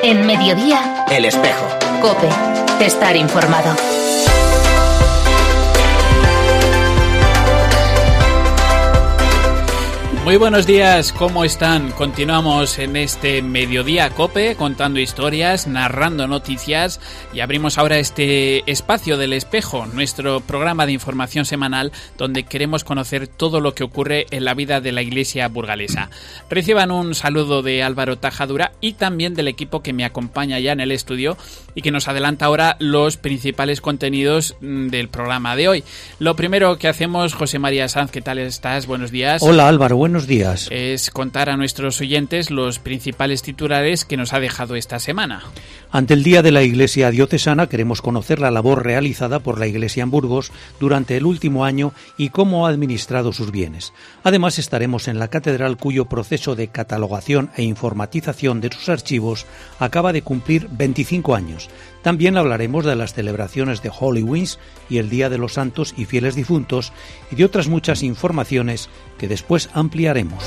En Mediodía, El Espejo. COPE. Estar informado. Muy buenos días, ¿cómo están? Continuamos en este Mediodía COPE contando historias, narrando noticias y abrimos ahora este espacio del Espejo, nuestro programa de información semanal donde queremos conocer todo lo que ocurre en la vida de la Iglesia burgalesa. Reciban un saludo de Álvaro Tajadura y también del equipo que me acompaña ya en el estudio y que nos adelanta ahora los principales contenidos del programa de hoy. Lo primero que hacemos, José María Sanz, ¿qué tal estás? Buenos días. Hola Álvaro, buenos días. Es contar a nuestros oyentes los principales titulares que nos ha dejado esta semana. Ante el Día de la Iglesia Diocesana queremos conocer la labor realizada por la Iglesia en Burgos durante el último año y cómo ha administrado sus bienes. Además estaremos en la catedral cuyo proceso de catalogación e informatización de sus archivos acaba de cumplir 25 años. También hablaremos de las celebraciones de Holy Week y el Día de los Santos y Fieles Difuntos y de otras muchas informaciones que después ampliaremos.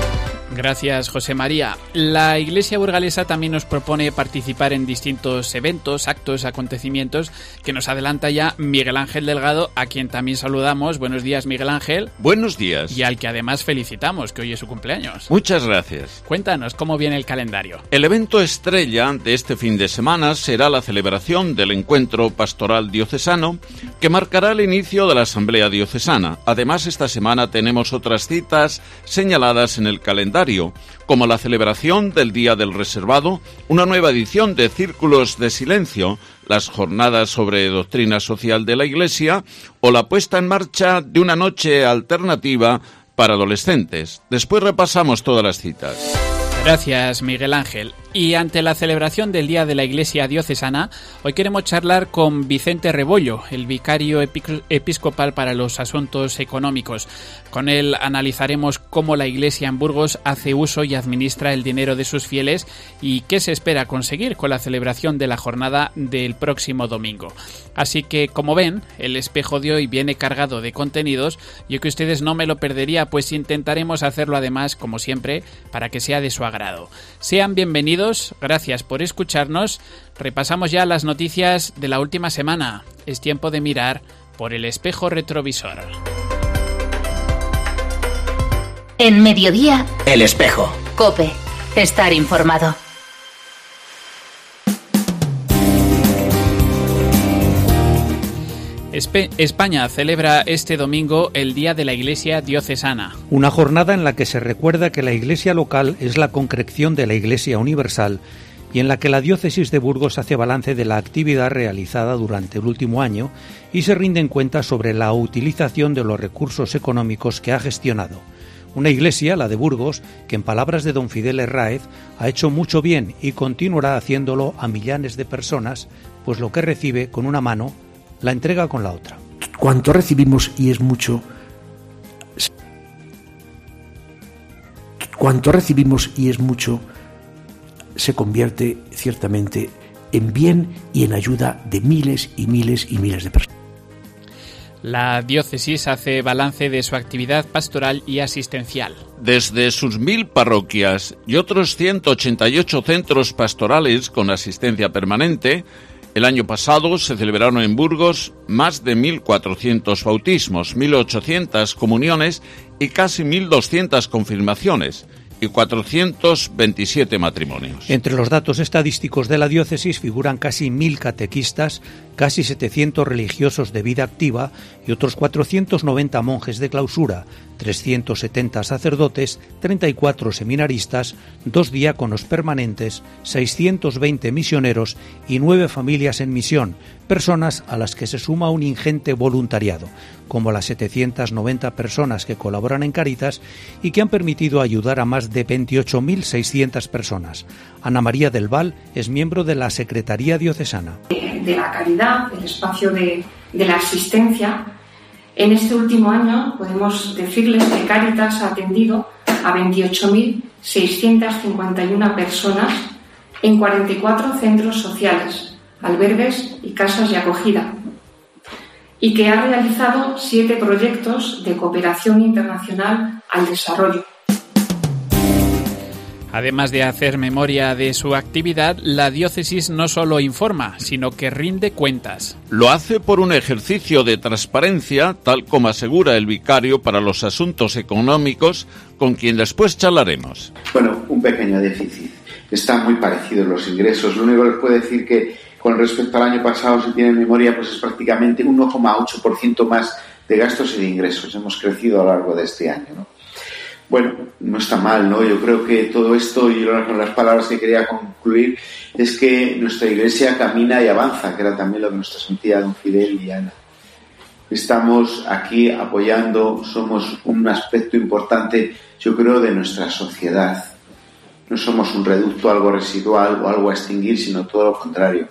Gracias, José María. La Iglesia burgalesa también nos propone participar en distintos eventos, actos, acontecimientos que nos adelanta ya Miguel Ángel Delgado, a quien también saludamos. Buenos días, Miguel Ángel. Buenos días. Y al que además felicitamos, que hoy es su cumpleaños. Muchas gracias. Cuéntanos, ¿cómo viene el calendario? El evento estrella de este fin de semana será la celebración del Encuentro Pastoral Diocesano, que marcará el inicio de la Asamblea Diocesana. Además, esta semana tenemos otras citas señaladas en el calendario, como la celebración del Día del Reservado, una nueva edición de Círculos de Silencio, las jornadas sobre doctrina social de la Iglesia o la puesta en marcha de una noche alternativa para adolescentes. Después repasamos todas las citas. Gracias, Miguel Ángel. Y ante la celebración del Día de la Iglesia Diocesana, hoy queremos charlar con Vicente Rebollo, el vicario episcopal para los asuntos económicos. Con él analizaremos cómo la Iglesia en Burgos hace uso y administra el dinero de sus fieles y qué se espera conseguir con la celebración de la jornada del próximo domingo. Así que, como ven, el espejo de hoy viene cargado de contenidos. Yo que ustedes no me lo perdería, pues intentaremos hacerlo además, como siempre, para que sea de su agrado. Sean bienvenidos. Gracias por escucharnos. Repasamos ya las noticias de la última semana. Es tiempo de mirar por el espejo retrovisor. En Mediodía, El Espejo. COPE. Estar informado. España celebra este domingo el Día de la Iglesia Diocesana. Una jornada en la que se recuerda que la Iglesia local es la concreción de la Iglesia universal y en la que la diócesis de Burgos hace balance de la actividad realizada durante el último año y se rinden cuentas sobre la utilización de los recursos económicos que ha gestionado. Una iglesia, la de Burgos, que en palabras de don Fidel Herráez ha hecho mucho bien y continuará haciéndolo a millares de personas, pues lo que recibe con una mano la entrega con la otra. Cuanto recibimos y es mucho, se convierte ciertamente en bien y en ayuda de miles y miles y miles de personas. La diócesis hace balance de su actividad pastoral y asistencial. Desde sus 1000 parroquias y otros 188 centros pastorales con asistencia permanente, el año pasado se celebraron en Burgos más de 1.400 bautismos, 1.800 comuniones y casi 1.200 confirmaciones y 427 matrimonios. Entre los datos estadísticos de la diócesis figuran casi 1.000 catequistas, casi 700 religiosos de vida activa y otros 490 monjes de clausura, 370 sacerdotes, 34 seminaristas, 2 diáconos permanentes, 620 misioneros y 9 familias en misión, personas a las que se suma un ingente voluntariado, como las 790 personas que colaboran en Cáritas y que han permitido ayudar a más de 28.600 personas. Ana María del Val es miembro de la Secretaría Diocesana. De la caridad, el espacio de la asistencia. En este último año podemos decirles que Cáritas ha atendido a 28.651 personas en 44 centros sociales, albergues y casas de acogida, y que ha realizado 7 proyectos de cooperación internacional al desarrollo. Además de hacer memoria de su actividad, la diócesis no solo informa, sino que rinde cuentas. Lo hace por un ejercicio de transparencia, tal como asegura el vicario para los asuntos económicos, con quien después charlaremos. Bueno, un pequeño déficit. Están muy parecidos los ingresos. Lo único que les puedo decir que con respecto al año pasado, si tienen memoria, pues es prácticamente 1,8% más de gastos y de ingresos. Hemos crecido a lo largo de este año, ¿no? Bueno, no está mal, ¿no? Yo creo que todo esto, y con las palabras que quería concluir, es que nuestra Iglesia camina y avanza, que era también lo que nos transmitía don Fidel y Ana. Estamos aquí apoyando, somos un aspecto importante, yo creo, de nuestra sociedad. No somos un reducto, algo residual o algo a extinguir, sino todo lo contrario.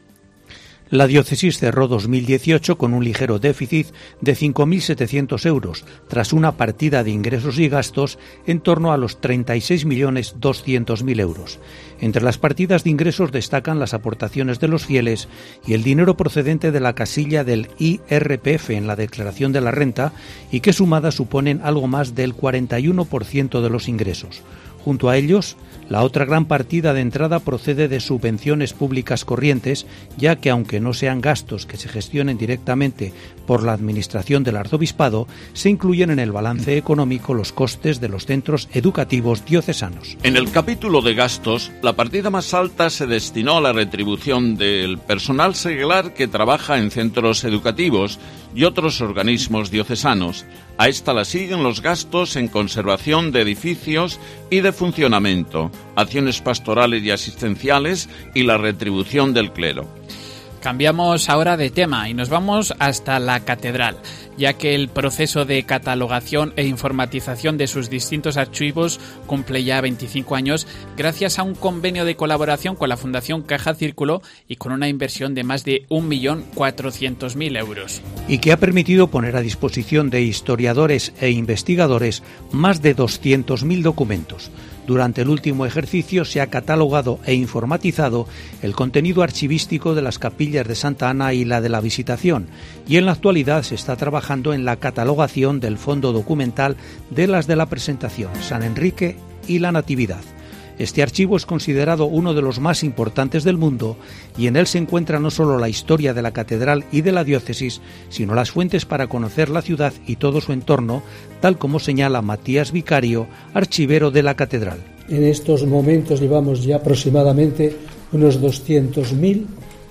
La diócesis cerró 2018 con un ligero déficit de 5.700 euros, tras una partida de ingresos y gastos en torno a los 36.200.000 euros. Entre las partidas de ingresos destacan las aportaciones de los fieles y el dinero procedente de la casilla del IRPF en la declaración de la renta, y que sumadas suponen algo más del 41% de los ingresos. Junto a ellos, la otra gran partida de entrada procede de subvenciones públicas corrientes, ya que aunque no sean gastos que se gestionen directamente por la administración del arzobispado, se incluyen en el balance económico los costes de los centros educativos diocesanos. En el capítulo de gastos, la partida más alta se destinó a la retribución del personal seglar que trabaja en centros educativos y otros organismos diocesanos. A esta la siguen los gastos en conservación de edificios y de funcionamiento, acciones pastorales y asistenciales y la retribución del clero. Cambiamos ahora de tema y nos vamos hasta la catedral, ya que el proceso de catalogación e informatización de sus distintos archivos cumple ya 25 años gracias a un convenio de colaboración con la Fundación Caja Círculo y con una inversión de más de 1.400.000 euros. Y que ha permitido poner a disposición de historiadores e investigadores más de 200.000 documentos. Durante el último ejercicio se ha catalogado e informatizado el contenido archivístico de las capillas de Santa Ana y la de la Visitación, y en la actualidad se está trabajando en la catalogación del fondo documental de las de la Presentación, San Enrique y la Natividad. Este archivo es considerado uno de los más importantes del mundo y en él se encuentra no solo la historia de la catedral y de la diócesis, sino las fuentes para conocer la ciudad y todo su entorno, tal como señala Matías Vicario, archivero de la catedral. En estos momentos llevamos ya aproximadamente unos 200.000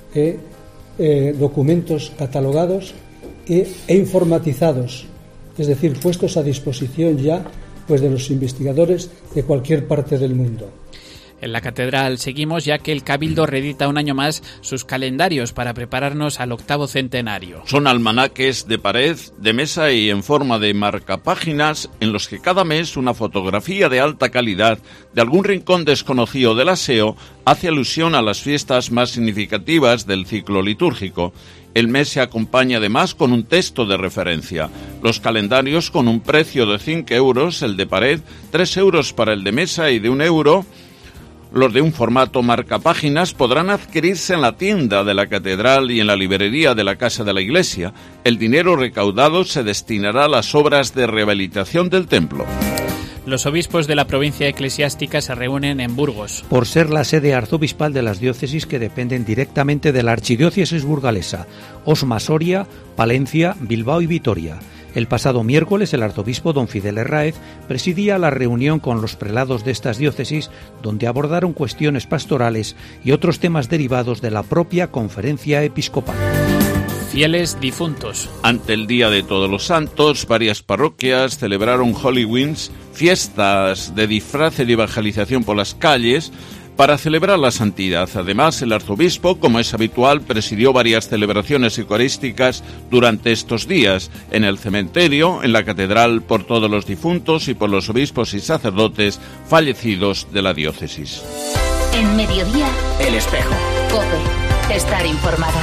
documentos catalogados e informatizados, es decir, puestos a disposición ya de los investigadores de cualquier parte del mundo. En la catedral seguimos, ya que el Cabildo reedita un año más sus calendarios para prepararnos al 8º centenario. Son almanaques de pared, de mesa y en forma de marcapáginas en los que cada mes una fotografía de alta calidad de algún rincón desconocido del aseo hace alusión a las fiestas más significativas del ciclo litúrgico. El mes se acompaña además con un texto de referencia. Los calendarios con un precio de 5 euros, el de pared, 3 euros para el de mesa y de 1 euro. Los de un formato marcapáginas podrán adquirirse en la tienda de la catedral y en la librería de la Casa de la Iglesia. El dinero recaudado se destinará a las obras de rehabilitación del templo. Los obispos de la provincia eclesiástica se reúnen en Burgos. Por ser la sede arzobispal de las diócesis que dependen directamente de la archidiócesis burgalesa, Osma, Soria, Palencia, Bilbao y Vitoria. El pasado miércoles el arzobispo don Fidel Herráez presidía la reunión con los prelados de estas diócesis, donde abordaron cuestiones pastorales y otros temas derivados de la propia conferencia episcopal. Fieles difuntos. Ante el Día de Todos los Santos, varias parroquias celebraron Halloween, fiestas de disfraces y evangelización por las calles, para celebrar la santidad. Además, el arzobispo, como es habitual, presidió varias celebraciones eucarísticas durante estos días, en el cementerio, en la catedral, por todos los difuntos y por los obispos y sacerdotes fallecidos de la diócesis. En Mediodía, El Espejo. COPE. Estar informado.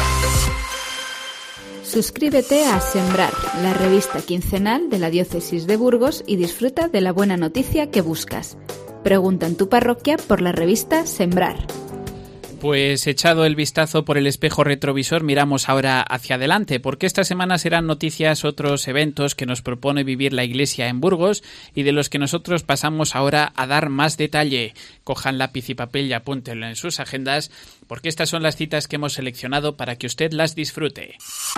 Suscríbete a Sembrar, la revista quincenal de la Diócesis de Burgos, y disfruta de la buena noticia que buscas. Pregunta en tu parroquia por la revista Sembrar. Pues echado el vistazo por el espejo retrovisor, miramos ahora hacia adelante, porque esta semana serán noticias otros eventos que nos propone vivir la Iglesia en Burgos y de los que nosotros pasamos ahora a dar más detalle. Cojan lápiz y papel y apúntenlo en sus agendas, porque estas son las citas que hemos seleccionado para que usted las disfrute.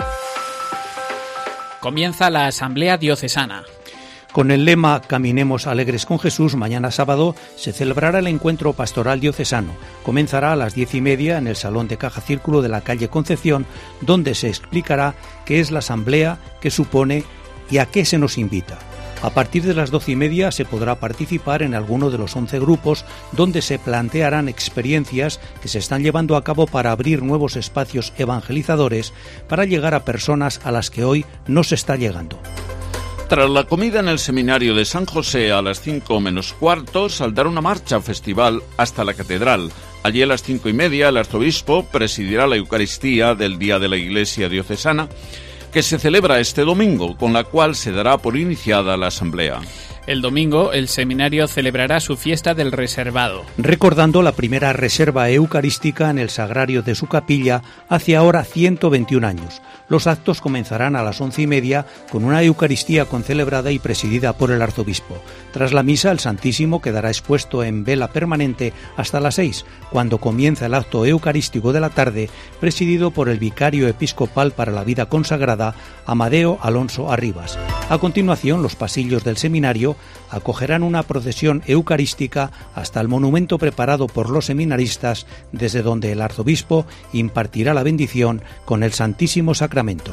Comienza la Asamblea Diocesana. Con el lema Caminemos alegres con Jesús, mañana sábado se celebrará el encuentro pastoral diocesano. Comenzará a las 10:30 en el Salón de Caja Círculo de la calle Concepción, donde se explicará qué es la Asamblea, qué supone y a qué se nos invita. A partir de las 12:30 se podrá participar en alguno de los 11 grupos donde se plantearán experiencias que se están llevando a cabo para abrir nuevos espacios evangelizadores para llegar a personas a las que hoy no se está llegando. Tras la comida en el seminario de San José a las 5 menos cuarto, saldrá una marcha festival hasta la catedral. Allí a las 5:30 el arzobispo presidirá la Eucaristía del Día de la Iglesia Diocesana, que se celebra este domingo, con la cual se dará por iniciada la asamblea. El domingo, el seminario celebrará su fiesta del reservado, recordando la primera reserva eucarística en el sagrario de su capilla hace ahora 121 años. Los actos comenzarán a las 11:30 con una Eucaristía concelebrada y presidida por el arzobispo. Tras la misa, el Santísimo quedará expuesto en vela permanente hasta las 6, cuando comienza el acto eucarístico de la tarde, presidido por el vicario episcopal para la vida consagrada, Amadeo Alonso Arribas. A continuación, los pasillos del seminario acogerán una procesión eucarística hasta el monumento preparado por los seminaristas, desde donde el arzobispo impartirá la bendición con el Santísimo Sacramento.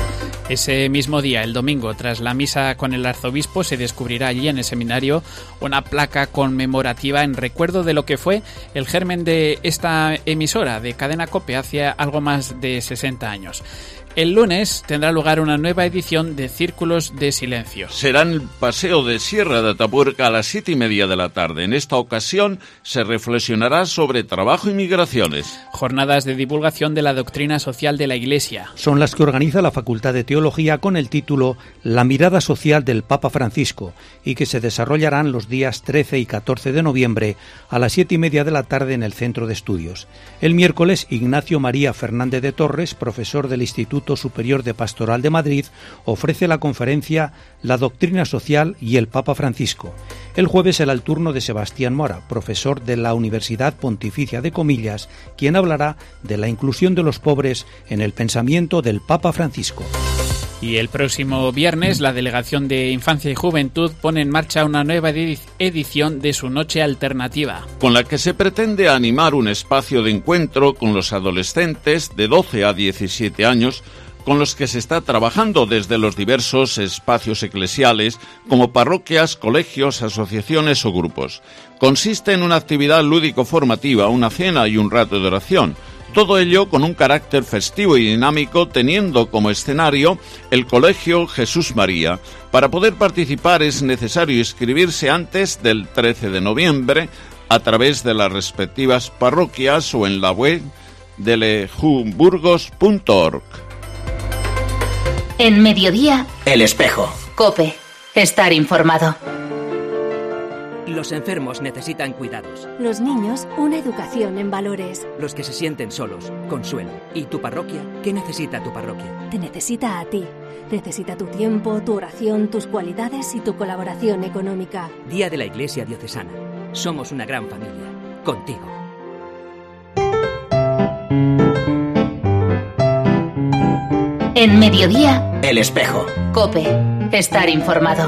Ese mismo día, el domingo, tras la misa con el arzobispo, se descubrirá allí en el seminario una placa conmemorativa en recuerdo de lo que fue el germen de esta emisora de Cadena COPE hace algo más de 60 años. El lunes tendrá lugar una nueva edición de Círculos de Silencio. Será en el Paseo de Sierra de Atapuerca a las 7:30 de la tarde. En esta ocasión se reflexionará sobre trabajo y migraciones. Jornadas de divulgación de la doctrina social de la Iglesia. Son las que organiza la Facultad de Teología con el título La mirada social del Papa Francisco y que se desarrollarán los días 13 y 14 de noviembre a las 7:30 de la tarde en el Centro de Estudios. El miércoles, Ignacio María Fernández de Torres, profesor del Instituto Superior de Pastoral de Madrid, ofrece la conferencia La doctrina social y el Papa Francisco. El jueves será el turno de Sebastián Mora, profesor de la Universidad Pontificia de Comillas, quien hablará de la inclusión de los pobres en el pensamiento del Papa Francisco. Y el próximo viernes, la Delegación de Infancia y Juventud pone en marcha una nueva edición de su Noche Alternativa, con la que se pretende animar un espacio de encuentro con los adolescentes de 12 a 17 años, con los que se está trabajando desde los diversos espacios eclesiales, como parroquias, colegios, asociaciones o grupos. Consiste en una actividad lúdico-formativa, una cena y un rato de oración. Todo ello con un carácter festivo y dinámico, teniendo como escenario el Colegio Jesús María. Para poder participar es necesario inscribirse antes del 13 de noviembre a través de las respectivas parroquias o en la web de lejumburgos.org. En Mediodía, El Espejo. COPE. Estar informado. Los enfermos necesitan cuidados. Los niños, una educación en valores. Los que se sienten solos, consuelo. ¿Y tu parroquia? ¿Qué necesita tu parroquia? Te necesita a ti. Necesita tu tiempo, tu oración, tus cualidades y tu colaboración económica. Día de la Iglesia Diocesana. Somos una gran familia. Contigo. En Mediodía, El Espejo. COPE. Estar informado.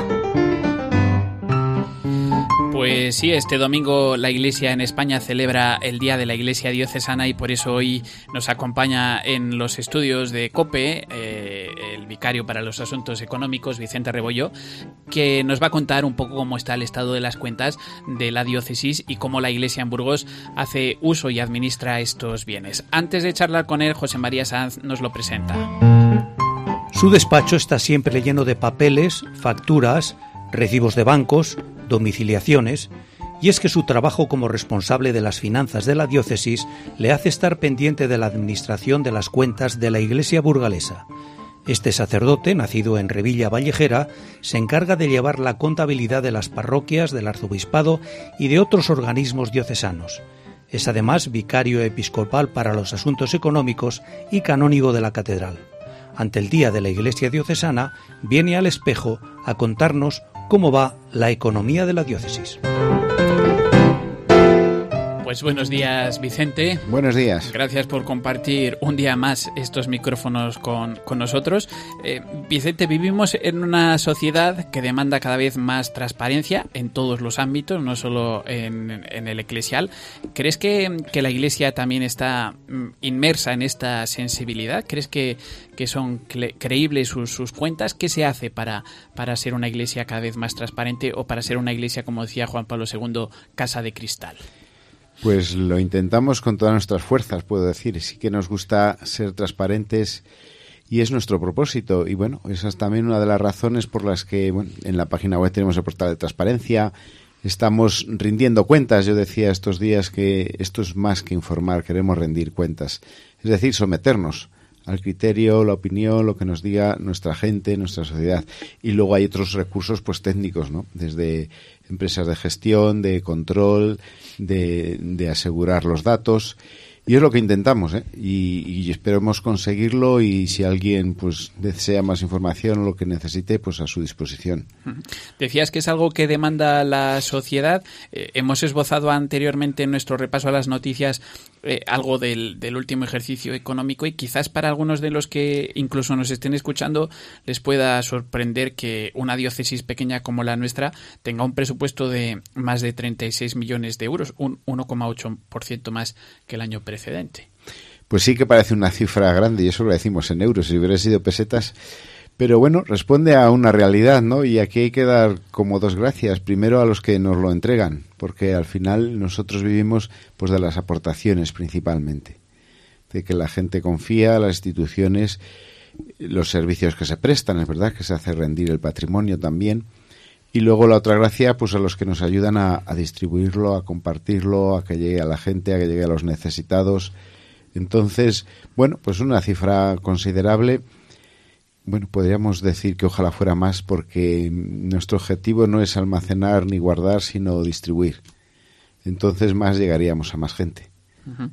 Pues sí, este domingo la Iglesia en España celebra el Día de la Iglesia Diocesana y por eso hoy nos acompaña en los estudios de COPE el vicario para los asuntos económicos, Vicente Rebollo, que nos va a contar un poco cómo está el estado de las cuentas de la diócesis y cómo la Iglesia en Burgos hace uso y administra estos bienes. Antes de charlar con él, José María Sanz nos lo presenta. Su despacho está siempre lleno de papeles, facturas, recibos de bancos, domiciliaciones, y es que su trabajo como responsable de las finanzas de la diócesis le hace estar pendiente de la administración de las cuentas de la Iglesia burgalesa. Este sacerdote, nacido en Revilla Vallejera, se encarga de llevar la contabilidad de las parroquias, del arzobispado y de otros organismos diocesanos. Es además vicario episcopal para los asuntos económicos y canónigo de la catedral. Ante el Día de la Iglesia Diocesana, viene al espejo a contarnos cómo va la economía de la diócesis. Pues buenos días, Vicente. Buenos días. Gracias por compartir un día más estos micrófonos con nosotros. Vicente, vivimos en una sociedad que demanda cada vez más transparencia en todos los ámbitos, no solo en el eclesial. ¿Crees que la Iglesia también está inmersa en esta sensibilidad? ¿Crees que son creíbles sus cuentas? ¿Qué se hace para ser una Iglesia cada vez más transparente o para ser una Iglesia, como decía Juan Pablo II, casa de cristal? Pues lo intentamos con todas nuestras fuerzas, puedo decir. Sí que nos gusta ser transparentes y es nuestro propósito. Y bueno, esa es también una de las razones por las que en la página web tenemos el portal de transparencia. Estamos rindiendo cuentas. Yo decía estos días que esto es más que informar, queremos rendir cuentas. Es decir, someternos al criterio, la opinión, lo que nos diga nuestra gente, nuestra sociedad. Y luego hay otros recursos pues técnicos, ¿no? Desde empresas de gestión, de control, de asegurar los datos. Y es lo que intentamos, y esperemos conseguirlo, y si alguien pues desea más información o lo que necesite, pues a su disposición. Decías que es algo que demanda la sociedad. Hemos esbozado anteriormente en nuestro repaso a las noticias algo del último ejercicio económico, y quizás para algunos de los que incluso nos estén escuchando les pueda sorprender que una diócesis pequeña como la nuestra tenga un presupuesto de más de 36 millones de euros, un 1,8% más que el año precedente. Pues sí que parece una cifra grande, y eso lo decimos en euros, si hubiera sido pesetas. Pero bueno, responde a una realidad, ¿no? Y aquí hay que dar como dos gracias. Primero a los que nos lo entregan, porque al final nosotros vivimos pues de las aportaciones principalmente. De que la gente confía, las instituciones, los servicios que se prestan, es verdad que se hace rendir el patrimonio también. Y luego la otra gracia, pues a los que nos ayudan a distribuirlo, a compartirlo, a que llegue a la gente, a que llegue a los necesitados. Entonces, bueno, pues una cifra considerable. Bueno, podríamos decir que ojalá fuera más, porque nuestro objetivo no es almacenar ni guardar, sino distribuir. Entonces más llegaríamos a más gente. Uh-huh.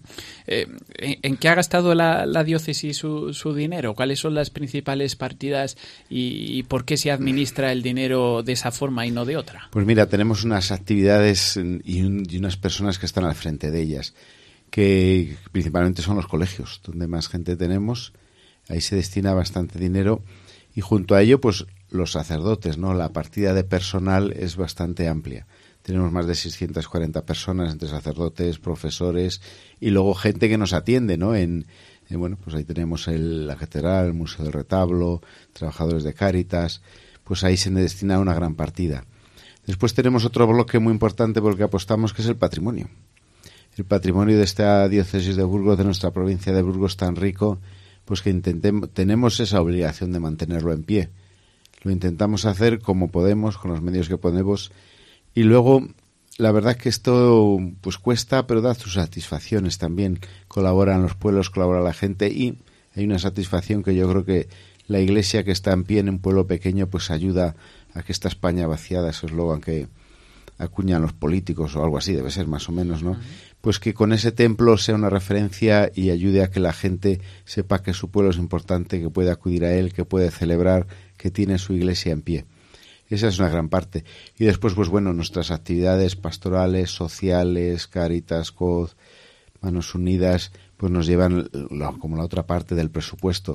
¿En qué ha gastado la diócesis su dinero? ¿Cuáles son las principales partidas y por qué se administra el dinero de esa forma y no de otra? Pues mira, tenemos unas actividades y unas personas que están al frente de ellas, que principalmente son los colegios, donde más gente tenemos. Ahí se destina bastante dinero, y junto a ello, pues los sacerdotes, ¿no? La partida de personal es bastante amplia. Tenemos más de 640 personas entre sacerdotes, profesores y luego gente que nos atiende, ¿no? Bueno, pues ahí tenemos la catedral, el Museo del Retablo, trabajadores de Cáritas, pues ahí se destina una gran partida. Después tenemos otro bloque muy importante por el que apostamos, que es el patrimonio. El patrimonio de esta diócesis de Burgos, de nuestra provincia de Burgos, tan rico, pues que tenemos esa obligación de mantenerlo en pie. Lo intentamos hacer como podemos, con los medios que podemos, y luego la verdad que esto pues cuesta, pero da sus satisfacciones también. Colaboran los pueblos, colabora la gente, y hay una satisfacción que yo creo que la Iglesia que está en pie en un pueblo pequeño pues ayuda a que esta España vaciada, ese eslogan que acuñan los políticos o algo así, debe ser más o menos, ¿no? Pues que con ese templo sea una referencia y ayude a que la gente sepa que su pueblo es importante, que puede acudir a él, que puede celebrar, que tiene su iglesia en pie. Esa es una gran parte. Y después, pues bueno, nuestras actividades pastorales, sociales, Cáritas, COD, Manos Unidas, pues nos llevan como la otra parte del presupuesto.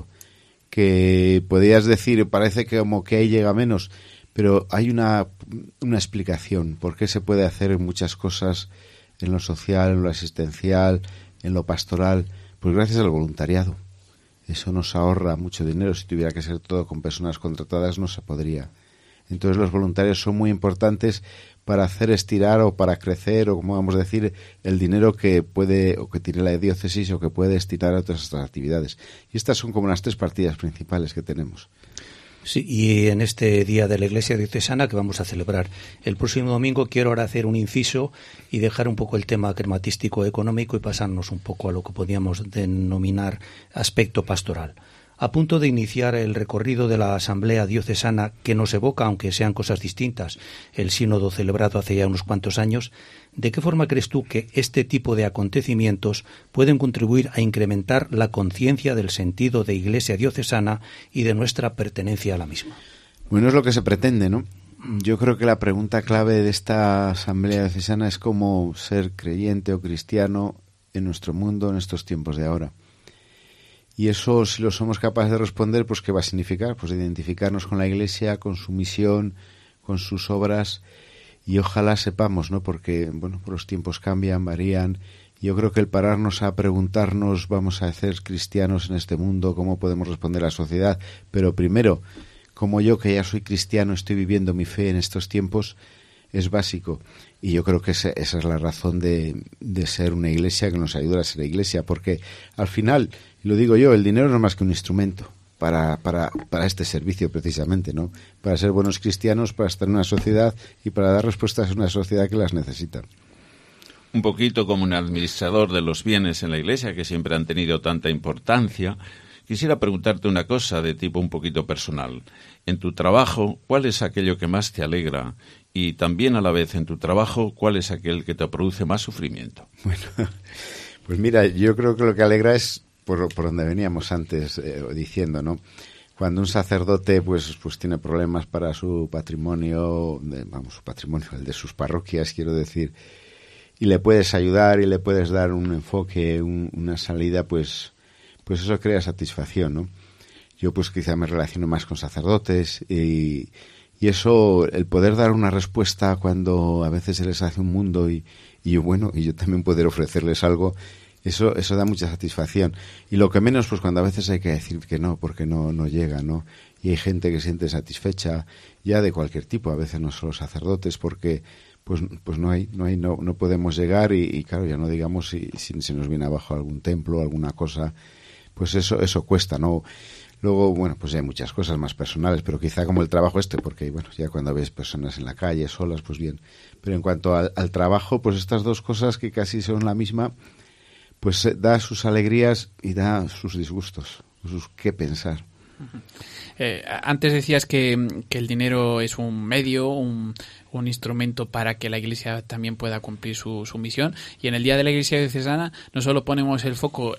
Que podrías decir, parece que como que ahí llega menos, pero hay una explicación por qué se puede hacer muchas cosas en lo social, en lo asistencial, en lo pastoral, pues gracias al voluntariado. Eso nos ahorra mucho dinero. Si tuviera que ser todo con personas contratadas no se podría. Entonces los voluntarios son muy importantes para hacer estirar o para crecer, o como vamos a decir, el dinero que puede o que tiene la diócesis o que puede destinar a otras actividades. Y estas son como las tres partidas principales que tenemos. Sí, y en este Día de la Iglesia Diocesana que vamos a celebrar el próximo domingo, quiero ahora hacer un inciso y dejar un poco el tema crematístico económico y pasarnos un poco a lo que podríamos denominar aspecto pastoral. A punto de iniciar el recorrido de la Asamblea Diocesana que nos evoca, aunque sean cosas distintas, el sínodo celebrado hace ya unos cuantos años, ¿de qué forma crees tú que este tipo de acontecimientos pueden contribuir a incrementar la conciencia del sentido de Iglesia diocesana y de nuestra pertenencia a la misma? Bueno, es lo que se pretende, ¿no? Yo creo que la pregunta clave de esta Asamblea Diocesana es cómo ser creyente o cristiano en nuestro mundo, en estos tiempos de ahora. Y eso, si lo somos capaces de responder, pues ¿qué va a significar? Pues identificarnos con la Iglesia, con su misión, con sus obras, y ojalá sepamos, ¿no? Porque, bueno, los tiempos cambian, varían. Yo creo que el pararnos a preguntarnos, ¿vamos a ser cristianos en este mundo? ¿Cómo podemos responder a la sociedad? Pero primero, como yo, que ya soy cristiano, estoy viviendo mi fe en estos tiempos, es básico. Y yo creo que esa es la razón de ser una iglesia, que nos ayuda a ser iglesia, porque al final, y lo digo yo, el dinero no es más que un instrumento para este servicio precisamente, ¿no? Para ser buenos cristianos, para estar en una sociedad y para dar respuestas a una sociedad que las necesita. Un poquito como un administrador de los bienes en la iglesia, que siempre han tenido tanta importancia. Quisiera preguntarte una cosa de tipo un poquito personal. En tu trabajo, ¿cuál es aquello que más te alegra? Y también a la vez en tu trabajo, ¿cuál es aquel que te produce más sufrimiento? Bueno, pues mira, yo creo que lo que alegra es por donde veníamos antes diciendo, ¿no? Cuando un sacerdote pues tiene problemas para su patrimonio, su patrimonio, el de sus parroquias, quiero decir, y le puedes ayudar y le puedes dar un enfoque, una salida, pues eso crea satisfacción, ¿no? Yo pues quizá me relaciono más con sacerdotes y eso, el poder dar una respuesta cuando a veces se les hace un mundo y yo también poder ofrecerles algo, eso da mucha satisfacción. Y lo que menos, pues cuando a veces hay que decir que no, porque no llega, ¿no? Y hay gente que se siente satisfecha ya de cualquier tipo, a veces no solo sacerdotes, porque pues no podemos llegar y claro, ya no digamos si se nos viene abajo algún templo, alguna cosa, pues eso cuesta, ¿no? Luego, bueno, pues hay muchas cosas más personales, pero quizá como el trabajo porque, bueno, ya cuando ves personas en la calle solas, pues bien. Pero en cuanto al trabajo, pues estas dos cosas que casi son la misma, pues da sus alegrías y da sus disgustos, sus qué pensar. Antes decías que el dinero es un medio, un instrumento para que la Iglesia también pueda cumplir su misión, y en el Día de la Iglesia Diocesana no solo ponemos el foco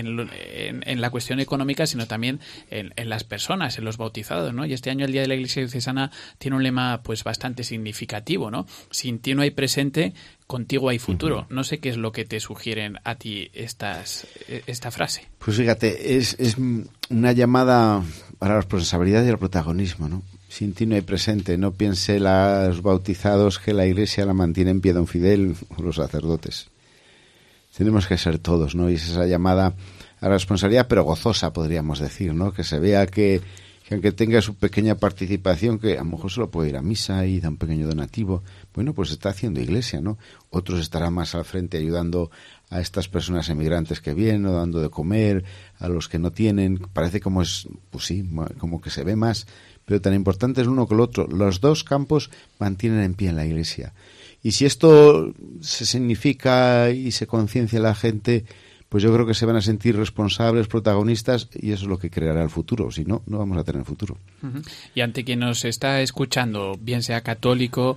en la cuestión económica, sino también en las personas, en los bautizados, ¿no? Y este año el Día de la Iglesia Diocesana tiene un lema pues bastante significativo, ¿no? Sin ti no hay presente, contigo hay futuro. No sé qué es lo que te sugieren a ti esta frase. Pues fíjate, es una llamada a la responsabilidad y al protagonismo, ¿no? Sin ti no hay presente. No piense los bautizados que la Iglesia la mantiene en pie don Fidel o los sacerdotes. Tenemos que ser todos, ¿no? Y es esa llamada a la responsabilidad, pero gozosa, podríamos decir, ¿no? Que se vea que aunque tenga su pequeña participación, que a lo mejor solo puede ir a misa y da un pequeño donativo, bueno, pues está haciendo iglesia, ¿no? Otros estarán más al frente ayudando a estas personas emigrantes que vienen, o dando de comer a los que no tienen. Parece como como que se ve más, pero tan importante es uno que el otro. Los dos campos mantienen en pie en la iglesia. Y si esto se significa y se conciencia la gente, pues yo creo que se van a sentir responsables, protagonistas, y eso es lo que creará el futuro. Si no, no vamos a tener futuro. Y ante quien nos está escuchando, bien sea católico,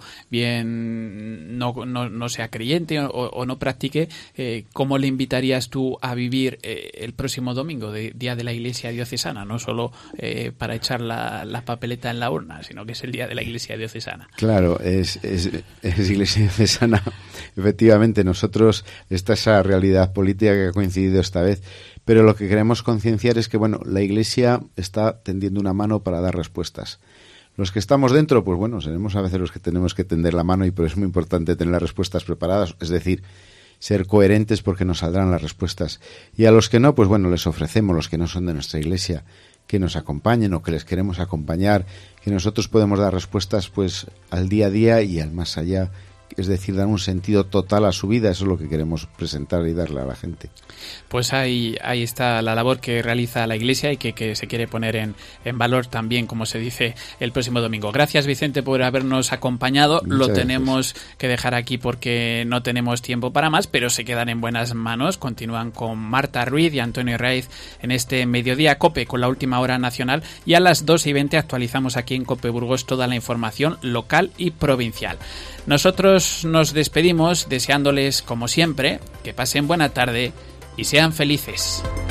bien no sea creyente o no practique, ¿cómo le invitarías tú a vivir el próximo domingo, Día de la Iglesia Diocesana? No solo para echar la papeleta en la urna, sino que es el Día de la Iglesia Diocesana. Claro, es Iglesia Diocesana. Efectivamente, nosotros, esa realidad política que ha coincidido esta vez, pero lo que queremos concienciar es que, bueno, la Iglesia está tendiendo una mano para dar respuestas. Los que estamos dentro, pues bueno, seremos a veces los que tenemos que tender la mano, y por eso es muy importante tener las respuestas preparadas, es decir, ser coherentes, porque nos saldrán las respuestas. Y a los que no, pues bueno, les ofrecemos, los que no son de nuestra Iglesia, que nos acompañen o que les queremos acompañar, que nosotros podemos dar respuestas pues al día a día y al más allá, es decir, dar un sentido total a su vida. Eso es lo que queremos presentar y darle a la gente. Pues ahí está la labor que realiza la Iglesia y que se quiere poner en valor también, como se dice, el próximo domingo. Gracias, Vicente, por habernos acompañado. Lo tenemos que dejar aquí porque no tenemos tiempo para más, pero se quedan en buenas manos. Continúan con Marta Ruiz y Antonio Raiz en este Mediodía COPE con la última hora nacional, y a las 2:20 actualizamos aquí en COPE Burgos toda la información local y provincial. Nosotros nos despedimos deseándoles, como siempre, que pasen buena tarde y sean felices.